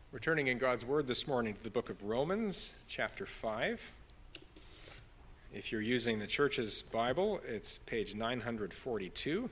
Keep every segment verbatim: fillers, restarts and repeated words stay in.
We're turning in God's Word this morning to the book of Romans, chapter five. If you're using the church's Bible, it's page nine forty-two.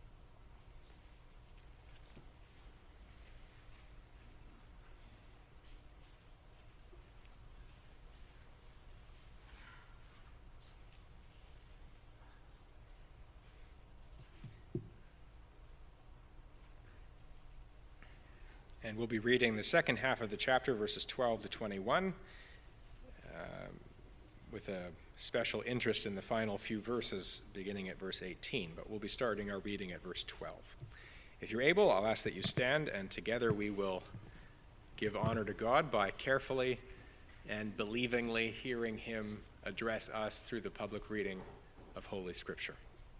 And we'll be reading the second half of the chapter, verses twelve to twenty-one, uh, with a special interest in the final few verses beginning at verse eighteen. But we'll be starting our reading at verse twelve. If you're able, I'll ask that you stand, and together we will give honor to God by carefully and believingly hearing him address us through the public reading of Holy Scripture.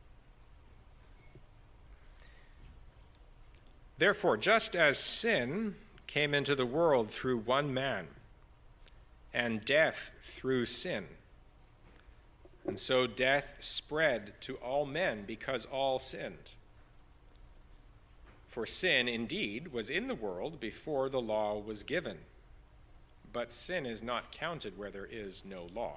Therefore, just as sin came into the world through one man, and death through sin, and so death spread to all men because all sinned. For sin indeed was in the world before the law was given, but sin is not counted where there is no law.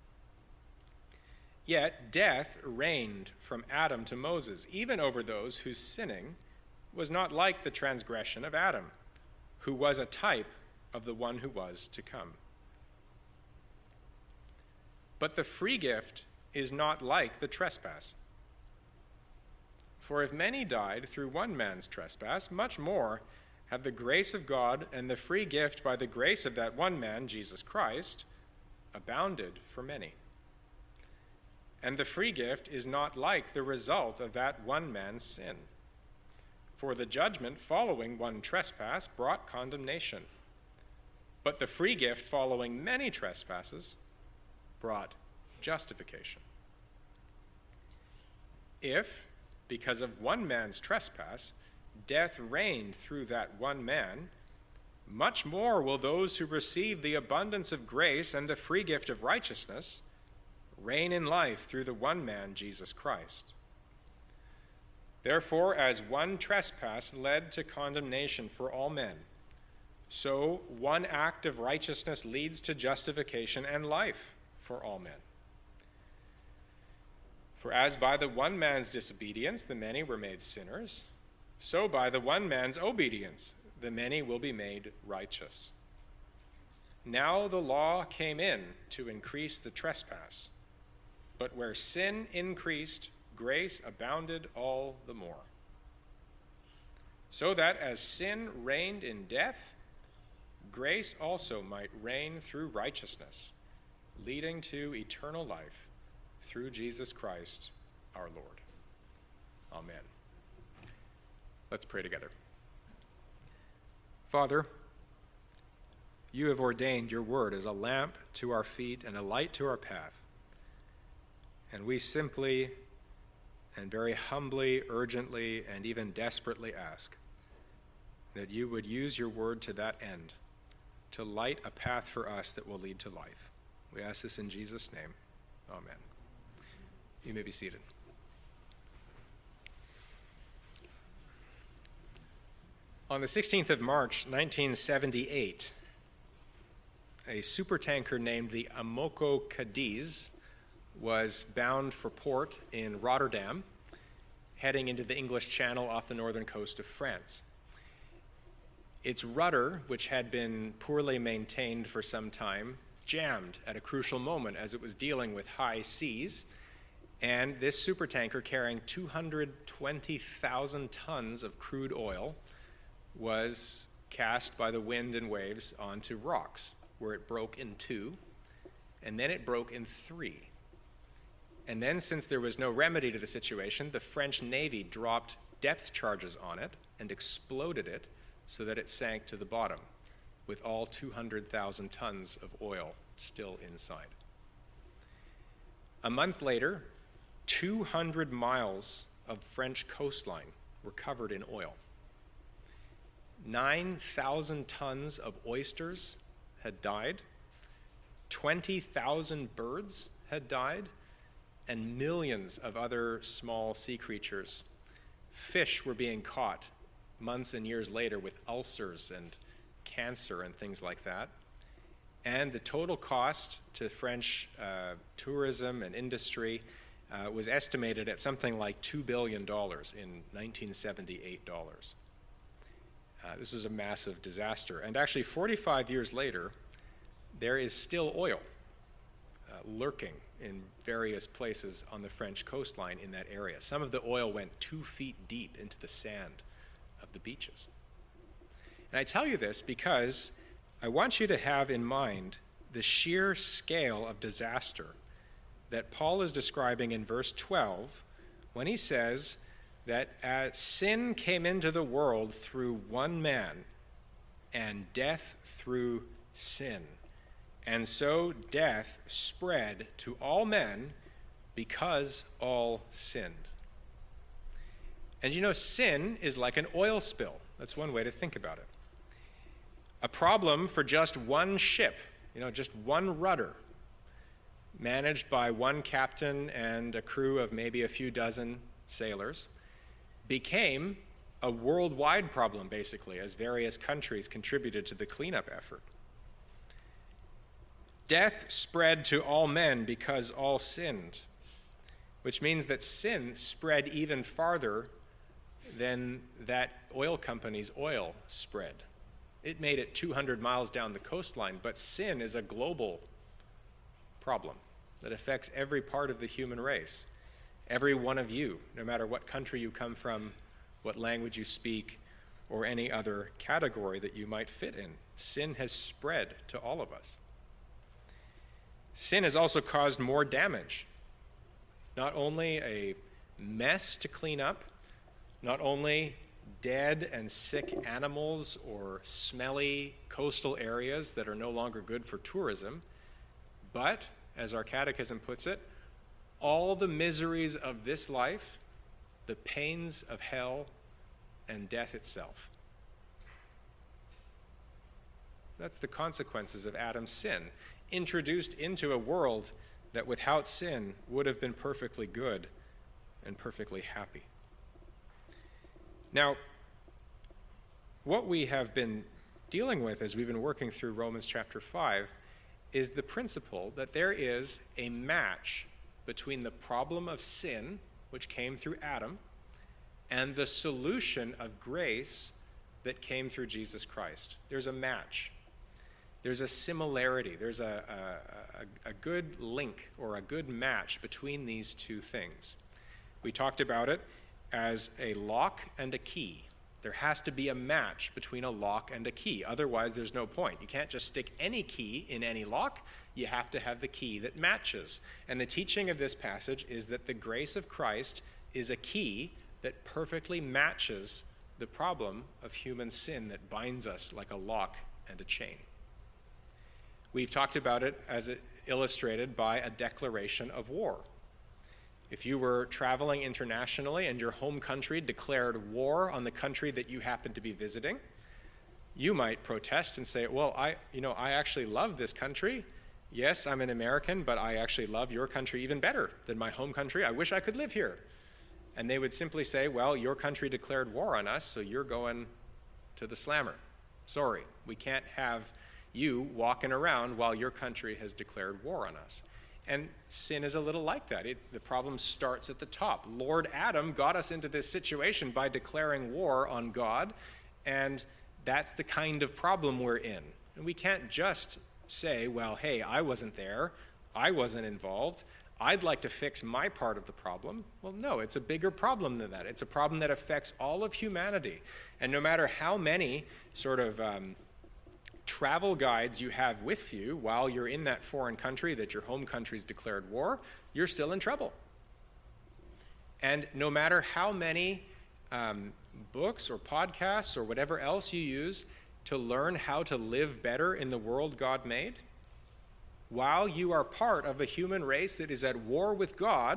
Yet death reigned from Adam to Moses, even over those whose sinning was not like the transgression of Adam, who was a type of the one who was to come. But the free gift is not like the trespass. For if many died through one man's trespass, much more have the grace of God and the free gift by the grace of that one man, Jesus Christ, abounded for many. And the free gift is not like the result of that one man's sin. For the judgment following one trespass brought condemnation, but the free gift following many trespasses brought justification. If, because of one man's trespass, death reigned through that one man, much more will those who receive the abundance of grace and the free gift of righteousness reign in life through the one man, Jesus Christ. Therefore, as one trespass led to condemnation for all men, so one act of righteousness leads to justification and life for all men. For as by the one man's disobedience the many were made sinners, so by the one man's obedience the many will be made righteous. Now the law came in to increase the trespass, but where sin increased, grace abounded all the more. So that as sin reigned in death, grace also might reign through righteousness, leading to eternal life through Jesus Christ our Lord. Amen. Let's pray together. Father, you have ordained your word as a lamp to our feet and a light to our path. And we simply and very humbly, urgently, and even desperately ask that you would use your word to that end, to light a path for us that will lead to life. We ask this in Jesus' name. Amen. You may be seated. On the sixteenth of March, nineteen seventy-eight, a supertanker named the Amoco Cadiz was bound for port in Rotterdam, heading into the English Channel off the northern coast of France. Its rudder, which had been poorly maintained for some time, jammed at a crucial moment as it was dealing with high seas, and this supertanker, carrying two hundred twenty thousand tons of crude oil, was cast by the wind and waves onto rocks, where it broke in two, and then it broke in three. And then, since there was no remedy to the situation, the French Navy dropped depth charges on it and exploded it so that it sank to the bottom, with all two hundred thousand tons of oil still inside. A month later, two hundred miles of French coastline were covered in oil. nine thousand tons of oysters had died, twenty thousand birds had died, and millions of other small sea creatures. Fish were being caught months and years later with ulcers and cancer and things like that. And the total cost to French uh, tourism and industry uh, was estimated at something like two billion dollars in nineteen seventy-eight dollars. Uh, this is a massive disaster. And actually, forty-five years later, there is still oil uh, lurking in various places on the French coastline in that area. Some of the oil went two feet deep into the sand of the beaches. And I tell you this because I want you to have in mind the sheer scale of disaster that Paul is describing in verse twelve when he says that as sin came into the world through one man, and death through sin. And so death spread to all men because all sinned. And you know, sin is like an oil spill. That's one way to think about it. A problem for just one ship, you know, just one rudder, managed by one captain and a crew of maybe a few dozen sailors, became a worldwide problem, basically, as various countries contributed to the cleanup effort. Death spread to all men because all sinned, which means that sin spread even farther than that oil company's oil spread. It made it two hundred miles down the coastline, but sin is a global problem that affects every part of the human race. Every one of you, no matter what country you come from, what language you speak, or any other category that you might fit in. Sin has spread to all of us. Sin has also caused more damage. Not only a mess to clean up, not only dead and sick animals or smelly coastal areas that are no longer good for tourism, but, as our catechism puts it, all the miseries of this life, the pains of hell, and death itself. That's the consequences of Adam's sin, introduced into a world that without sin would have been perfectly good and perfectly happy. Now, what we have been dealing with as we've been working through Romans chapter five is the principle that there is a match between the problem of sin, which came through Adam, and the solution of grace that came through Jesus Christ. There's a match. There's a similarity. There's a, a, a, a good link or a good match between these two things. We talked about it as a lock and a key. There has to be a match between a lock and a key. Otherwise, there's no point. You can't just stick any key in any lock. You have to have the key that matches. And the teaching of this passage is that the grace of Christ is a key that perfectly matches the problem of human sin that binds us like a lock and a chain. We've talked about it as it illustrated by a declaration of war. If you were traveling internationally and your home country declared war on the country that you happened to be visiting, you might protest and say, well, I, you know, I actually love this country. Yes, I'm an American, but I actually love your country even better than my home country. I wish I could live here. And they would simply say, well, your country declared war on us, so you're going to the slammer. Sorry, we can't have you walking around while your country has declared war on us. And sin is a little like that. It, the problem starts at the top. Lord Adam got us into this situation by declaring war on God, and that's the kind of problem we're in. And we can't just say, well, hey, I wasn't there, I wasn't involved, I'd like to fix my part of the problem. Well, no, it's a bigger problem than that. It's a problem that affects all of humanity. And no matter how many sort of um, travel guides you have with you while you're in that foreign country that your home country's declared war, you're still in trouble. And no matter how many um, books or podcasts or whatever else you use to learn how to live better in the world God made, while you are part of a human race that is at war with God,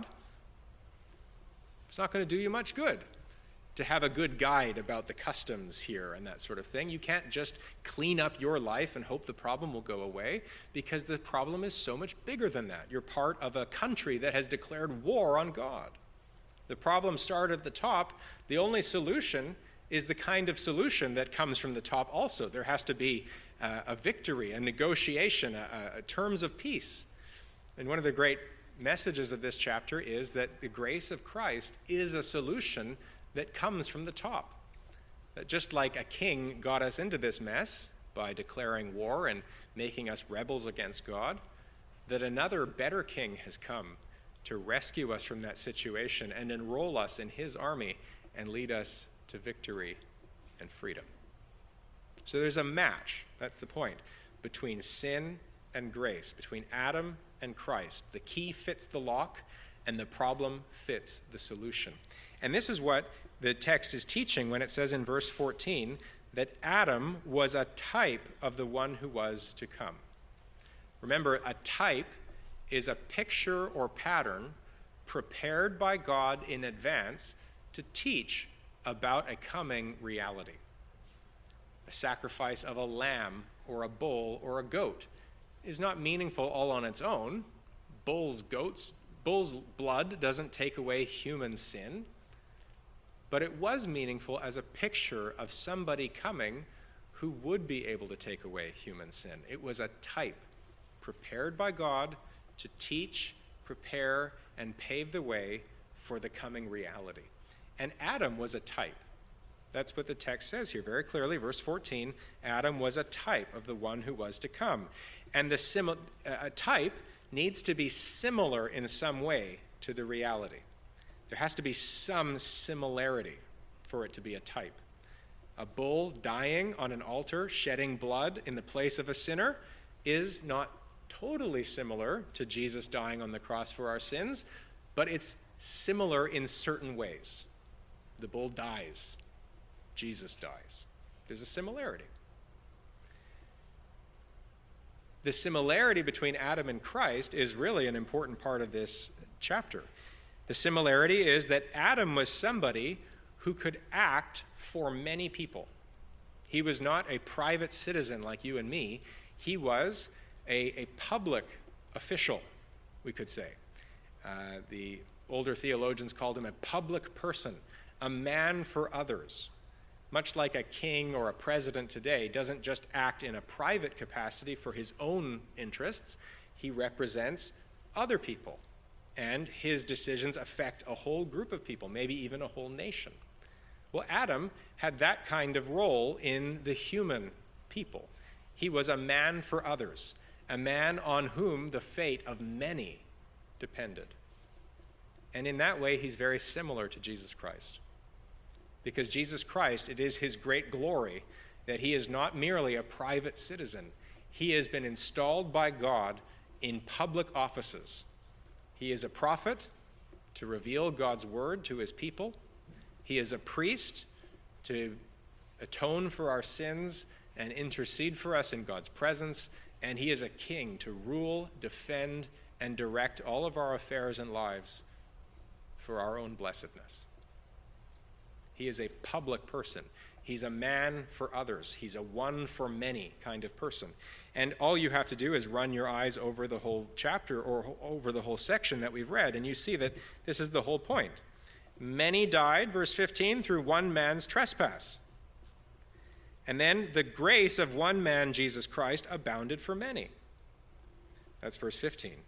it's not going to do you much good to have a good guide about the customs here and that sort of thing. You can't just clean up your life and hope the problem will go away, because the problem is so much bigger than that. You're part of a country that has declared war on God. The problem started at the top. The only solution is the kind of solution that comes from the top also. There has to be uh, a victory, a negotiation, a, a terms of peace. And one of the great messages of this chapter is that the grace of Christ is a solution that comes from the top. That just like a king got us into this mess by declaring war and making us rebels against God, that another better king has come to rescue us from that situation and enroll us in his army and lead us to victory and freedom. So there's a match, that's the point, between sin and grace, between Adam and Christ. The key fits the lock, and the problem fits the solution. And this is what the text is teaching when it says in verse fourteen that Adam was a type of the one who was to come. Remember, a type is a picture or pattern prepared by God in advance to teach about a coming reality. A sacrifice of a lamb or a bull or a goat is not meaningful all on its own. Bulls, goats, bull's blood doesn't take away human sin, but it was meaningful as a picture of somebody coming who would be able to take away human sin. It was a type prepared by God to teach, prepare, and pave the way for the coming reality. And Adam was a type. That's what the text says here very clearly. Verse fourteen, Adam was a type of the one who was to come. And the sim- a type needs to be similar in some way to the reality. There has to be some similarity for it to be a type. A bull dying on an altar, shedding blood in the place of a sinner, is not totally similar to Jesus dying on the cross for our sins, but it's similar in certain ways. The bull dies. Jesus dies. There's a similarity. The similarity between Adam and Christ is really an important part of this chapter. The similarity is that Adam was somebody who could act for many people. He was not a private citizen like you and me. He was a, a public official, we could say. Uh, the older theologians called him a public person, a man for others. Much like a king or a president today doesn't just act in a private capacity for his own interests, he represents other people, and his decisions affect a whole group of people, maybe even a whole nation. Well, Adam had that kind of role in the human people. He was a man for others, a man on whom the fate of many depended. And in that way, he's very similar to Jesus Christ. Because Jesus Christ, it is his great glory that he is not merely a private citizen. He has been installed by God in public offices. He is a prophet to reveal God's word to his people. He is a priest to atone for our sins and intercede for us in God's presence. And he is a king to rule, defend, and direct all of our affairs and lives for our own blessedness. He is a public person. He's a man for others. He's a one for many kind of person. And all you have to do is run your eyes over the whole chapter or over the whole section that we've read, and you see that this is the whole point. Many died, verse fifteen, through one man's trespass. And then the grace of one man, Jesus Christ, abounded for many. That's verse fifteen.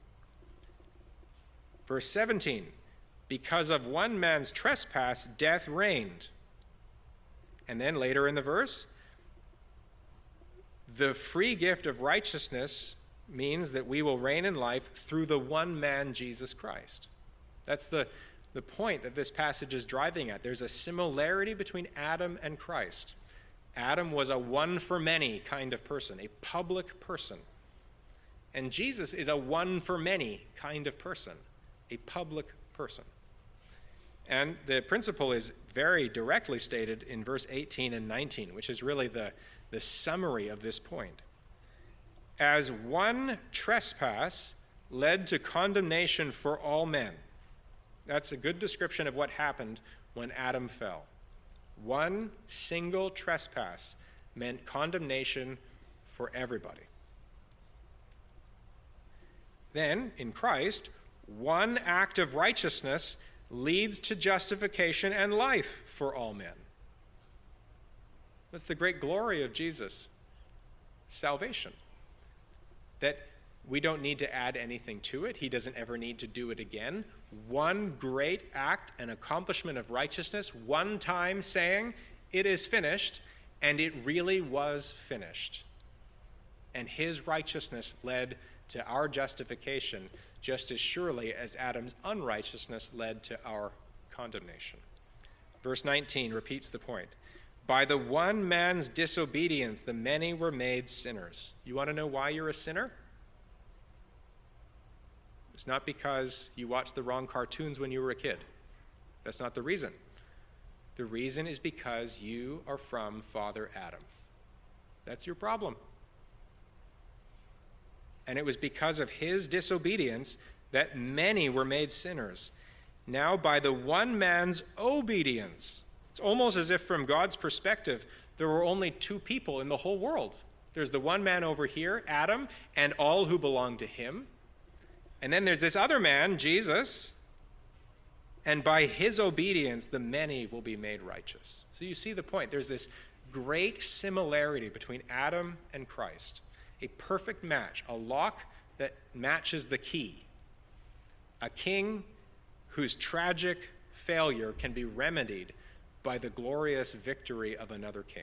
Verse seventeen. Because of one man's trespass, death reigned. And then later in the verse, the free gift of righteousness means that we will reign in life through the one man, Jesus Christ. That's the, the point that this passage is driving at. There's a similarity between Adam and Christ. Adam was a one for many kind of person, a public person. And Jesus is a one for many kind of person, a public person. And the principle is very directly stated in verse eighteen and nineteen, which is really the, the summary of this point. As one trespass led to condemnation for all men. That's a good description of what happened when Adam fell. One single trespass meant condemnation for everybody. Then, in Christ, one act of righteousness leads to justification and life for all men. That's the great glory of Jesus. Salvation. That we don't need to add anything to it. He doesn't ever need to do it again. One great act and accomplishment of righteousness, one time saying, it is finished, and it really was finished. And his righteousness led to our justification just as surely as Adam's unrighteousness led to our condemnation. Verse nineteen repeats the point. By the one man's disobedience, the many were made sinners. You want to know why you're a sinner? It's not because you watched the wrong cartoons when you were a kid. That's not the reason. The reason is because you are from Father Adam. That's your problem. And it was because of his disobedience that many were made sinners. Now, by the one man's obedience, it's almost as if from God's perspective, there were only two people in the whole world. There's the one man over here, Adam, and all who belong to him. And then there's this other man, Jesus, and by his obedience, the many will be made righteous. So you see the point. There's this great similarity between Adam and Christ. A perfect match, a lock that matches the key. A king whose tragic failure can be remedied by the glorious victory of another king.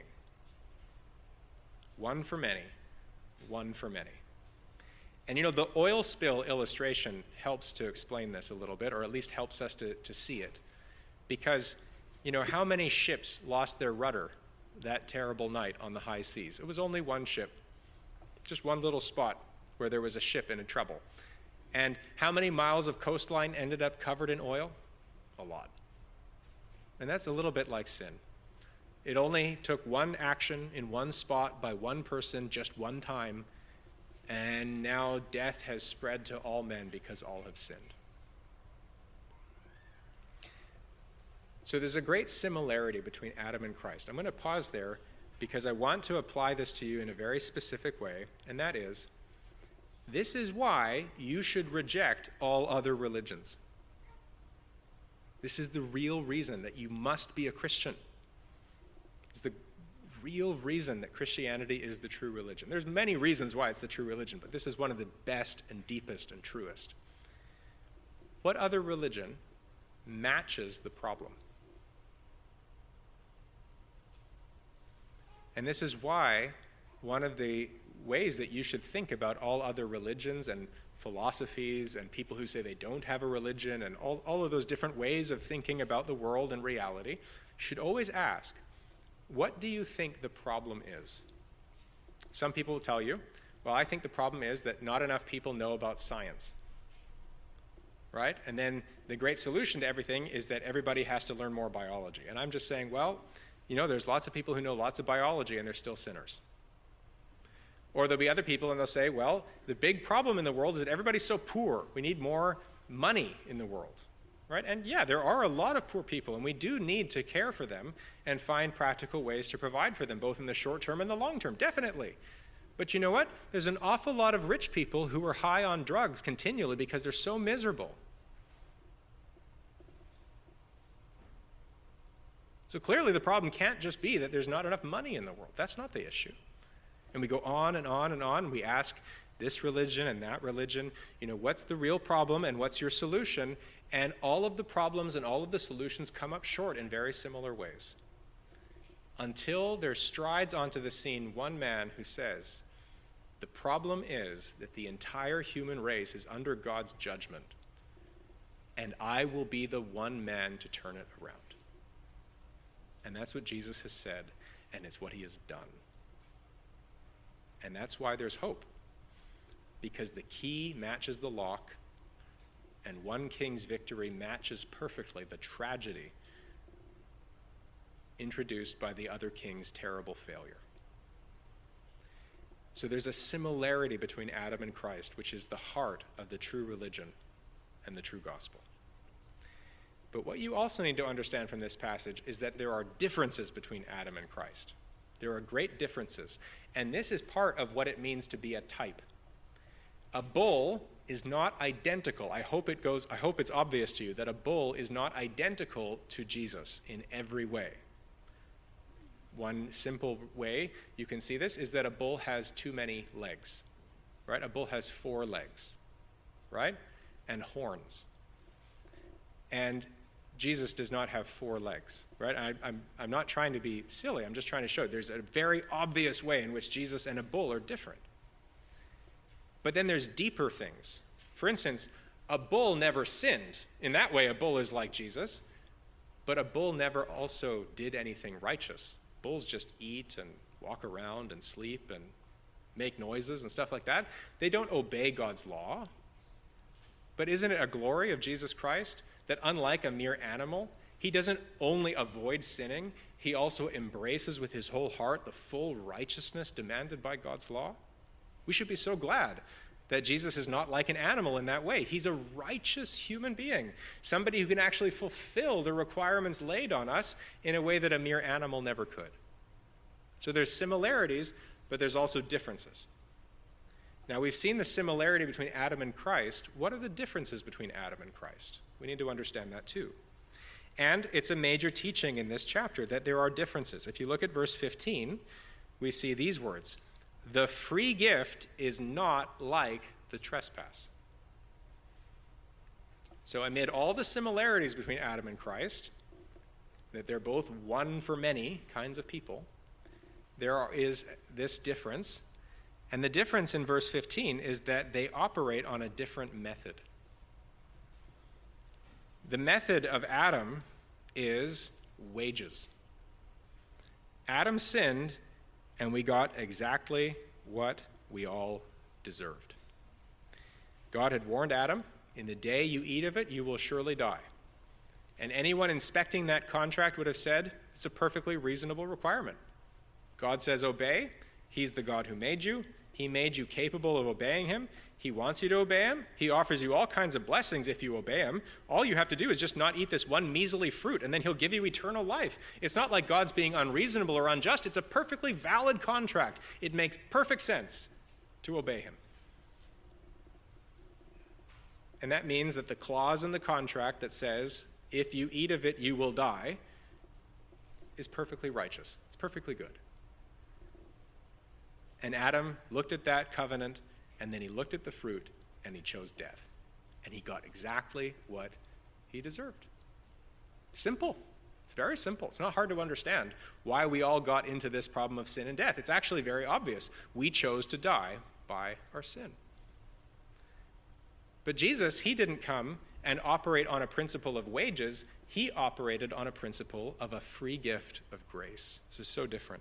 One for many, one for many. And you know, the oil spill illustration helps to explain this a little bit, or at least helps us to, to see it. Because, you know, how many ships lost their rudder that terrible night on the high seas? It was only one ship. Just one little spot where there was a ship in trouble. And how many miles of coastline ended up covered in oil? A lot. And that's a little bit like sin. It only took one action in one spot by one person just one time, and now death has spread to all men because all have sinned. So there's a great similarity between Adam and Christ. I'm going to pause there because I want to apply this to you in a very specific way, and that is, this is why you should reject all other religions. This is the real reason that you must be a Christian. It's the real reason that Christianity is the true religion. There's many reasons why it's the true religion, but this is one of the best and deepest and truest. What other religion matches the problem? And this is why one of the ways that you should think about all other religions and philosophies and people who say they don't have a religion and all, all of those different ways of thinking about the world and reality, should always ask, what do you think the problem is? Some people will tell you, well, I think the problem is that not enough people know about science. Right? And then the great solution to everything is that everybody has to learn more biology. And I'm just saying, well, you know, there's lots of people who know lots of biology and they're still sinners. Or there'll be other people and they'll say, well, the big problem in the world is that everybody's so poor. We need more money in the world. Right? And yeah, there are a lot of poor people and we do need to care for them and find practical ways to provide for them, both in the short term and the long term, definitely. But you know what? There's an awful lot of rich people who are high on drugs continually because they're so miserable. So clearly the problem can't just be that there's not enough money in the world. That's not the issue. And we go on and on and on, and we ask this religion and that religion, you know, what's the real problem and what's your solution? And all of the problems and all of the solutions come up short in very similar ways. Until there strides onto the scene one man who says, the problem is that the entire human race is under God's judgment, and I will be the one man to turn it around. And that's what Jesus has said, and it's what he has done. And that's why there's hope. Because the key matches the lock, and one king's victory matches perfectly the tragedy introduced by the other king's terrible failure. So there's a similarity between Adam and Christ, which is the heart of the true religion and the true gospel. But what you also need to understand from this passage is that there are differences between Adam and Christ. There are great differences. And this is part of what it means to be a type. A bull is not identical. I hope it goes, I hope it's obvious to you that a bull is not identical to Jesus in every way. one simple way you can see this is that a bull has too many legs, right? A bull has four legs, right? And horns. And Jesus does not have four legs, right? I, I'm, I'm not trying to be silly. I'm just trying to show there's a very obvious way in which Jesus and a bull are different. But then there's deeper things. For instance, a bull never sinned. In that way, a bull is like Jesus. But a bull never also did anything righteous. Bulls just eat and walk around and sleep and make noises and stuff like that. They don't obey God's law. But isn't it a glory of Jesus Christ that unlike a mere animal, he doesn't only avoid sinning, he also embraces with his whole heart the full righteousness demanded by God's law? We should be so glad that Jesus is not like an animal in that way. He's a righteous human being, somebody who can actually fulfill the requirements laid on us in a way that a mere animal never could. So there's similarities, but there's also differences. Now, we've seen the similarity between Adam and Christ. What are the differences between Adam and Christ? We need to understand that too. And it's a major teaching in this chapter that there are differences. If you look at verse fifteen, we see these words: the free gift is not like the trespass. So amid all the similarities between Adam and Christ, that they're both one for many kinds of people, there is this difference. And the difference in verse fifteen is that they operate on a different method. The method of Adam is wages. Adam sinned, and we got exactly what we all deserved. God had warned Adam, in the day you eat of it, you will surely die. And anyone inspecting that contract would have said, it's a perfectly reasonable requirement. God says, obey. He's the God who made you. He made you capable of obeying him. He wants you to obey him. He offers you all kinds of blessings if you obey him. All you have to do is just not eat this one measly fruit, and then he'll give you eternal life. It's not like God's being unreasonable or unjust. It's a perfectly valid contract. It makes perfect sense to obey him. And that means that the clause in the contract that says, if you eat of it, you will die, is perfectly righteous. It's perfectly good. And Adam looked at that covenant, and then he looked at the fruit, and he chose death. And he got exactly what he deserved. Simple. It's very simple. It's not hard to understand why we all got into this problem of sin and death. It's actually very obvious. We chose to die by our sin. But Jesus, he didn't come and operate on a principle of wages. He operated on a principle of a free gift of grace. This is so different.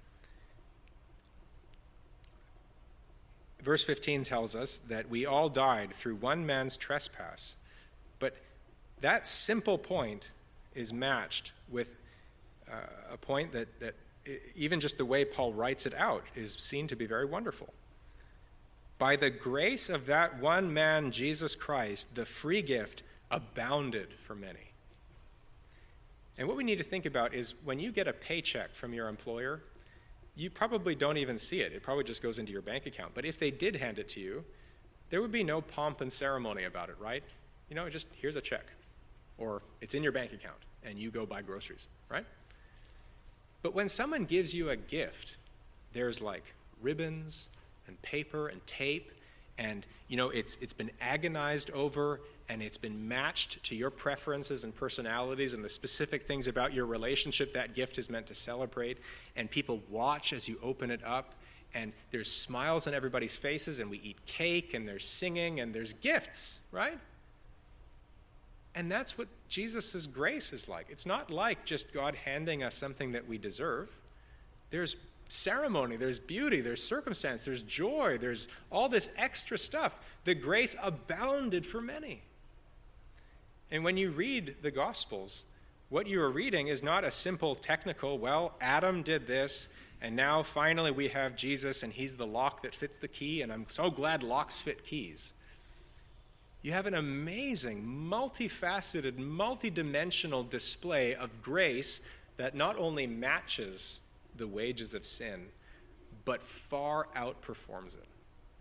Verse fifteen tells us that we all died through one man's trespass. But that simple point is matched with uh, a point that, that even just the way Paul writes it out is seen to be very wonderful. By the grace of that one man, Jesus Christ, the free gift abounded for many. And what we need to think about is when you get a paycheck from your employer, you probably don't even see it. It probably just goes into your bank account. But if they did hand it to you, there would be no pomp and ceremony about it, right? You know, just here's a check. Or it's in your bank account, and you go buy groceries, right? But when someone gives you a gift, there's like ribbons and paper and tape, and, you know, it's it's been agonized over, and it's been matched to your preferences and personalities and the specific things about your relationship that gift is meant to celebrate. And people watch as you open it up, and there's smiles on everybody's faces, and we eat cake, and there's singing, and there's gifts, right? And that's what Jesus' grace is like. It's not like just God handing us something that we deserve. There's ceremony, there's beauty, there's circumstance, there's joy, there's all this extra stuff. The grace abounded for many. And when you read the Gospels, what you are reading is not a simple technical, well, Adam did this, and now finally we have Jesus, and he's the lock that fits the key, and I'm so glad locks fit keys. You have an amazing, multifaceted, multidimensional display of grace that not only matches the wages of sin, but far outperforms it.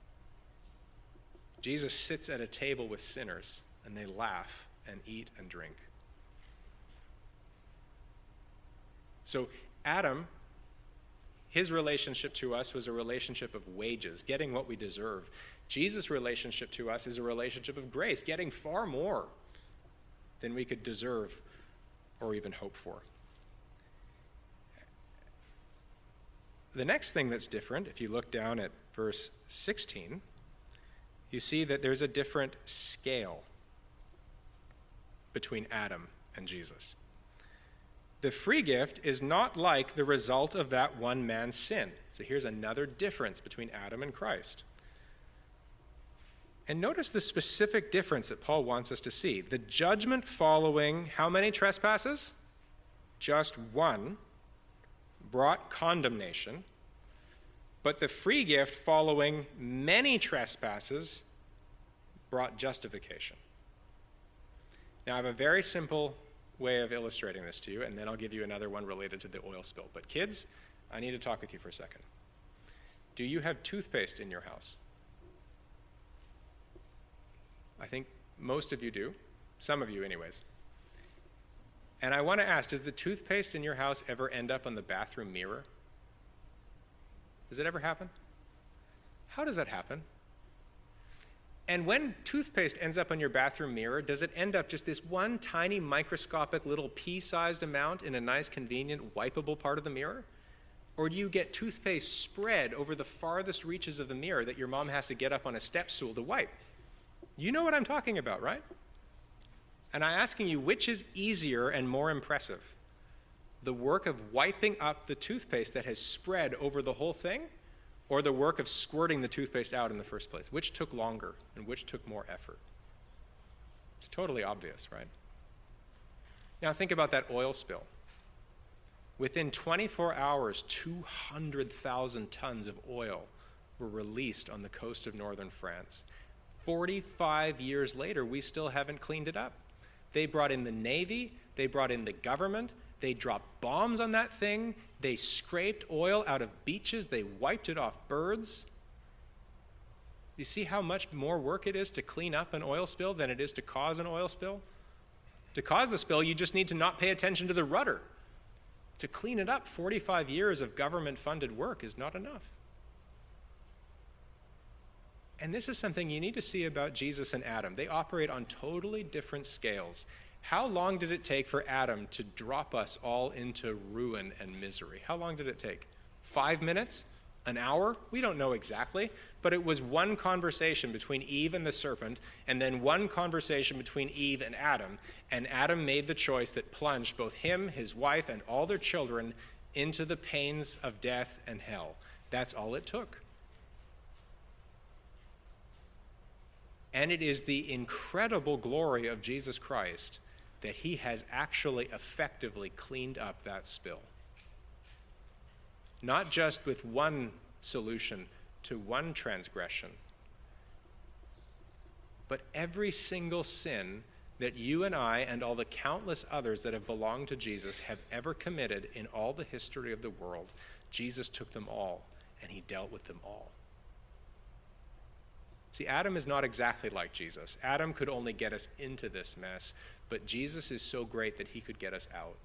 Jesus sits at a table with sinners, and they laugh and eat and drink. So Adam His relationship to us was a relationship of wages, getting what we deserve. Jesus' relationship to us is a relationship of grace, getting far more than we could deserve or even hope for. The next thing that's different, if you look down at verse sixteen, you see that there's a different scale between Adam and Jesus. The free gift is not like the result of that one man's sin. So here's another difference between Adam and Christ. And notice the specific difference that Paul wants us to see. The judgment following how many trespasses? Just one, brought condemnation. But the free gift following many trespasses brought justification. Now, I have a very simple way of illustrating this to you, and then I'll give you another one related to the oil spill. But kids, I need to talk with you for a second. Do you have toothpaste in your house? I think most of you do. Some of you anyways. And I want to ask, does the toothpaste in your house ever end up on the bathroom mirror? Does it ever happen? How does that happen? And when toothpaste ends up on your bathroom mirror, does it end up just this one tiny microscopic little pea-sized amount in a nice, convenient, wipeable part of the mirror? Or do you get toothpaste spread over the farthest reaches of the mirror that your mom has to get up on a step stool to wipe? You know what I'm talking about, right? And I'm asking you, which is easier and more impressive? The work of wiping up the toothpaste that has spread over the whole thing, or the work of squirting the toothpaste out in the first place? Which took longer and which took more effort? It's totally obvious, right? Now think about that oil spill. Within twenty-four hours, two hundred thousand tons of oil were released on the coast of northern France. forty-five years later, we still haven't cleaned it up. They brought in the Navy, they brought in the government, they dropped bombs on that thing, they scraped oil out of beaches, they wiped it off birds. You see how much more work it is to clean up an oil spill than it is to cause an oil spill? To cause the spill, you just need to not pay attention to the rudder. To clean it up, forty-five years of government-funded work is not enough. And this is something you need to see about Jesus and Adam. They operate on totally different scales. How long did it take for Adam to drop us all into ruin and misery? How long did it take? Five minutes? An hour? We don't know exactly, but it was one conversation between Eve and the serpent, and then one conversation between Eve and Adam, and Adam made the choice that plunged both him, his wife, and all their children into the pains of death and hell. That's all it took. And it is the incredible glory of Jesus Christ that he has actually effectively cleaned up that spill. Not just with one solution to one transgression, but every single sin that you and I and all the countless others that have belonged to Jesus have ever committed in all the history of the world. Jesus took them all, and he dealt with them all. See, Adam is not exactly like Jesus. Adam could only get us into this mess, but Jesus is so great that he could get us out.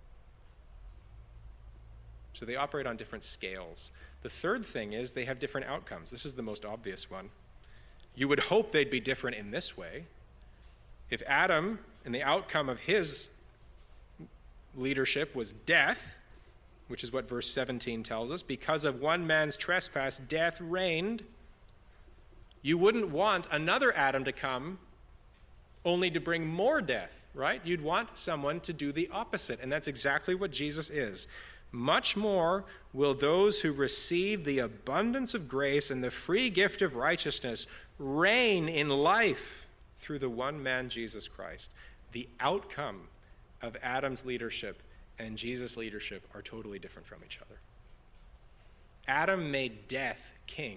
So they operate on different scales. The third thing is they have different outcomes. This is the most obvious one. You would hope they'd be different in this way. If Adam, and the outcome of his leadership was death, which is what verse seventeen tells us, because of one man's trespass, death reigned. You wouldn't want another Adam to come only to bring more death, right? You'd want someone to do the opposite, and that's exactly what Jesus is. Much more will those who receive the abundance of grace and the free gift of righteousness reign in life through the one man, Jesus Christ. The outcome of Adam's leadership and Jesus' leadership are totally different from each other. Adam made death king.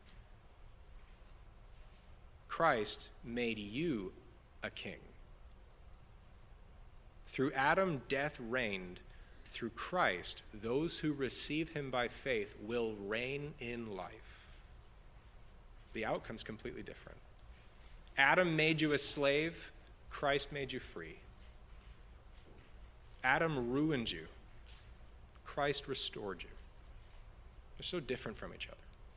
Christ made you a king. Through Adam, death reigned. Through Christ, those who receive him by faith will reign in life. The outcome's completely different. Adam made you a slave. Christ made you free. Adam ruined you. Christ restored you. They're so different from each other.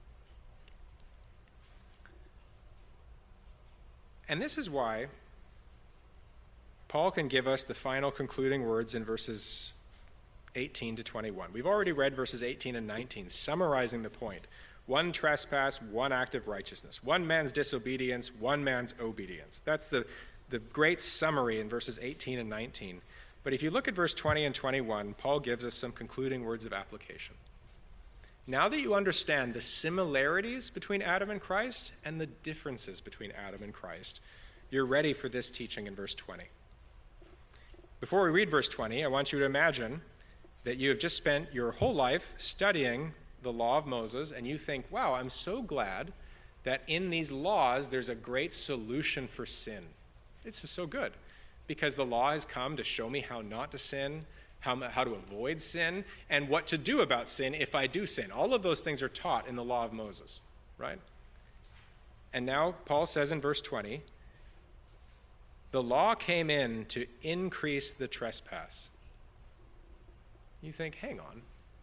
And this is why Paul can give us the final concluding words in verses eighteen to twenty-one. We've already read verses eighteen and nineteen, summarizing the point. One trespass, one act of righteousness. One man's disobedience, one man's obedience. That's the, the great summary in verses eighteen and nineteen. But if you look at verse twenty and twenty-one, Paul gives us some concluding words of application. Now that you understand the similarities between Adam and Christ and the differences between Adam and Christ, you're ready for this teaching in verse twenty. Before we read verse twenty, I want you to imagine that you have just spent your whole life studying the law of Moses, and you think, wow, I'm so glad that in these laws there's a great solution for sin. This is so good, because the law has come to show me how not to sin, how, how to avoid sin, and what to do about sin if I do sin. All of those things are taught in the law of Moses, right? And now Paul says in verse twenty, the law came in to increase the trespass. You think, hang on.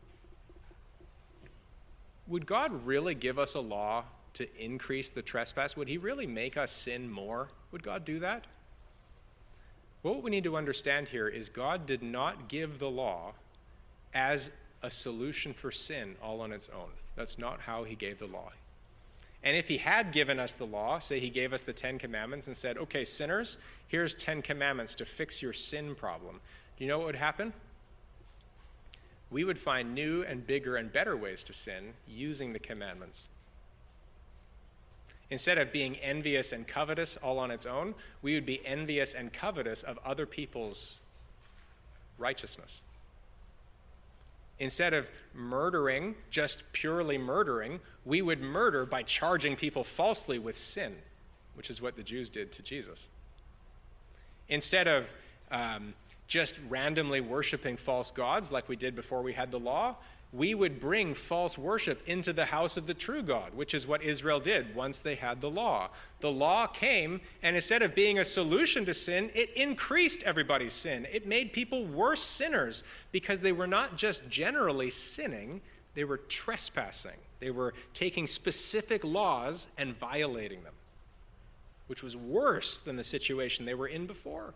Would God really give us a law to increase the trespass? Would he really make us sin more? Would God do that? Well, what we need to understand here is God did not give the law as a solution for sin all on its own. That's not how he gave the law. And if he had given us the law, say he gave us the Ten Commandments and said, okay, sinners, here's ten commandments to fix your sin problem. Do you know what would happen? We would find new and bigger and better ways to sin using the commandments. Instead of being envious and covetous all on its own, we would be envious and covetous of other people's righteousness. Instead of murdering, just purely murdering, we would murder by charging people falsely with sin, which is what the Jews did to Jesus. Instead of um, just randomly worshiping false gods like we did before we had the law, we would bring false worship into the house of the true God, which is what Israel did once they had the law. The law came, and instead of being a solution to sin, it increased everybody's sin. It made people worse sinners because they were not just generally sinning, they were trespassing. They were taking specific laws and violating them, which was worse than the situation they were in before.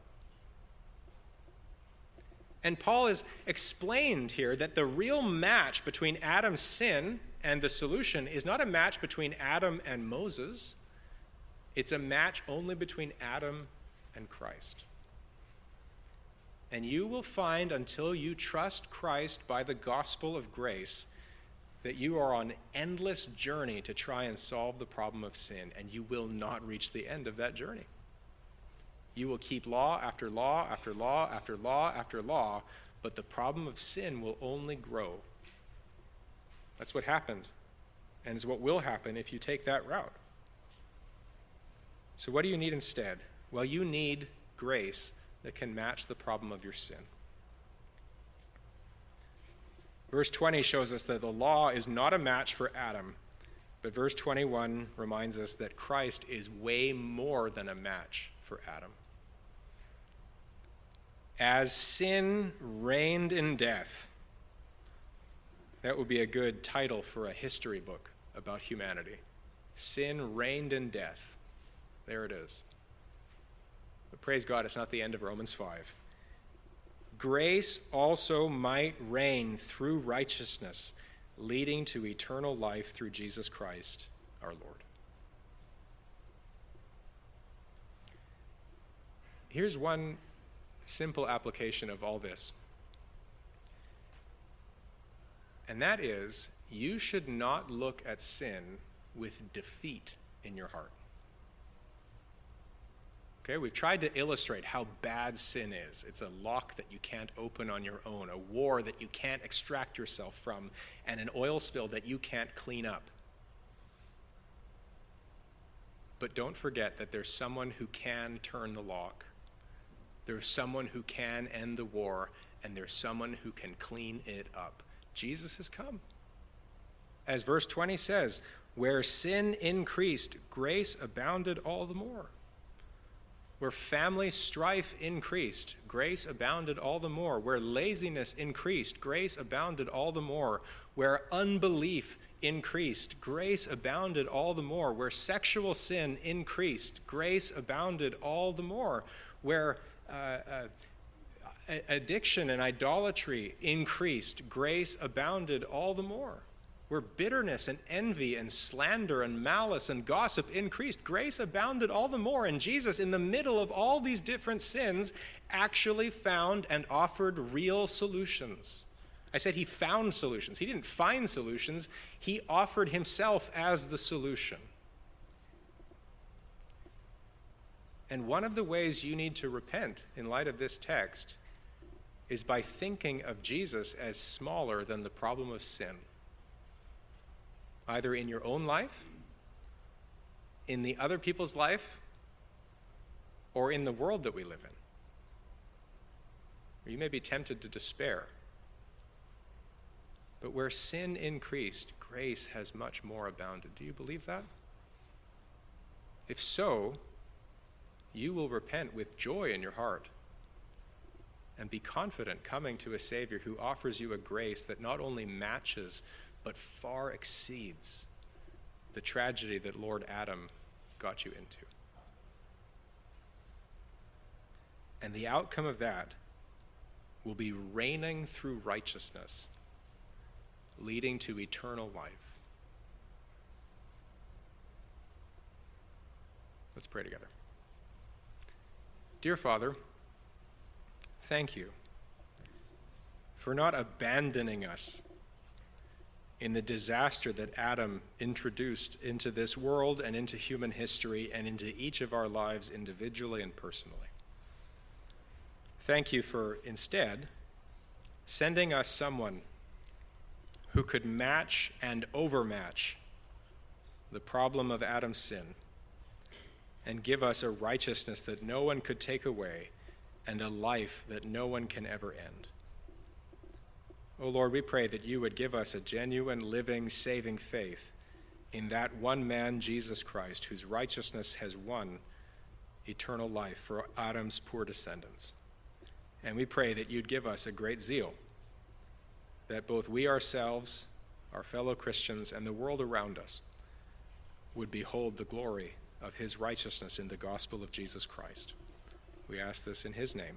And Paul has explained here that the real match between Adam's sin and the solution is not a match between Adam and Moses. It's a match only between Adam and Christ. And you will find, until you trust Christ by the gospel of grace, that you are on an endless journey to try and solve the problem of sin, and you will not reach the end of that journey. You will keep law after law after law after law after law, but the problem of sin will only grow. That's what happened, and is what will happen if you take that route. So what do you need instead? Well, you need grace that can match the problem of your sin. Verse twenty shows us that the law is not a match for Adam, but verse twenty-one reminds us that Christ is way more than a match for Adam. As sin reigned in death, that would be a good title for a history book about humanity. Sin reigned in death. There it is. But praise God, it's not the end of Romans five. Grace also might reign through righteousness, leading to eternal life through Jesus Christ, our Lord. Here's one simple application of all this. And that is, you should not look at sin with defeat in your heart. Okay, we've tried to illustrate how bad sin is. It's a lock that you can't open on your own, a war that you can't extract yourself from, and an oil spill that you can't clean up. But don't forget that there's someone who can turn the lock. There's someone who can end the war, and there's someone who can clean it up. Jesus has come. As verse twenty says, where sin increased, grace abounded all the more. Where family strife increased, grace abounded all the more. Where laziness increased, grace abounded all the more. Where unbelief increased, grace abounded all the more. Where sexual sin increased, grace abounded all the more. Where uh, uh, addiction and idolatry increased, grace abounded all the more. Where bitterness and envy and slander and malice and gossip increased, grace abounded all the more. And Jesus, in the middle of all these different sins, actually found and offered real solutions. I said he found solutions. He didn't find solutions. He offered himself as the solution. And one of the ways you need to repent in light of this text is by thinking of Jesus as smaller than the problem of sin. Either in your own life, in the other people's life, or in the world that we live in. Or you may be tempted to despair. But where sin increased, grace has much more abounded. Do you believe that? If so, you will repent with joy in your heart and be confident coming to a Savior who offers you a grace that not only matches but far exceeds the tragedy that Lord Adam got you into. And the outcome of that will be reigning through righteousness, leading to eternal life. Let's pray together. Dear Father, thank you for not abandoning us in the disaster that Adam introduced into this world and into human history and into each of our lives individually and personally. Thank you for instead sending us someone who could match and overmatch the problem of Adam's sin and give us a righteousness that no one could take away and a life that no one can ever end. Oh Lord, we pray that you would give us a genuine, living, saving faith in that one man, Jesus Christ, whose righteousness has won eternal life for Adam's poor descendants. And we pray that you'd give us a great zeal, that both we ourselves, our fellow Christians, and the world around us would behold the glory of his righteousness in the gospel of Jesus Christ. We ask this in his name.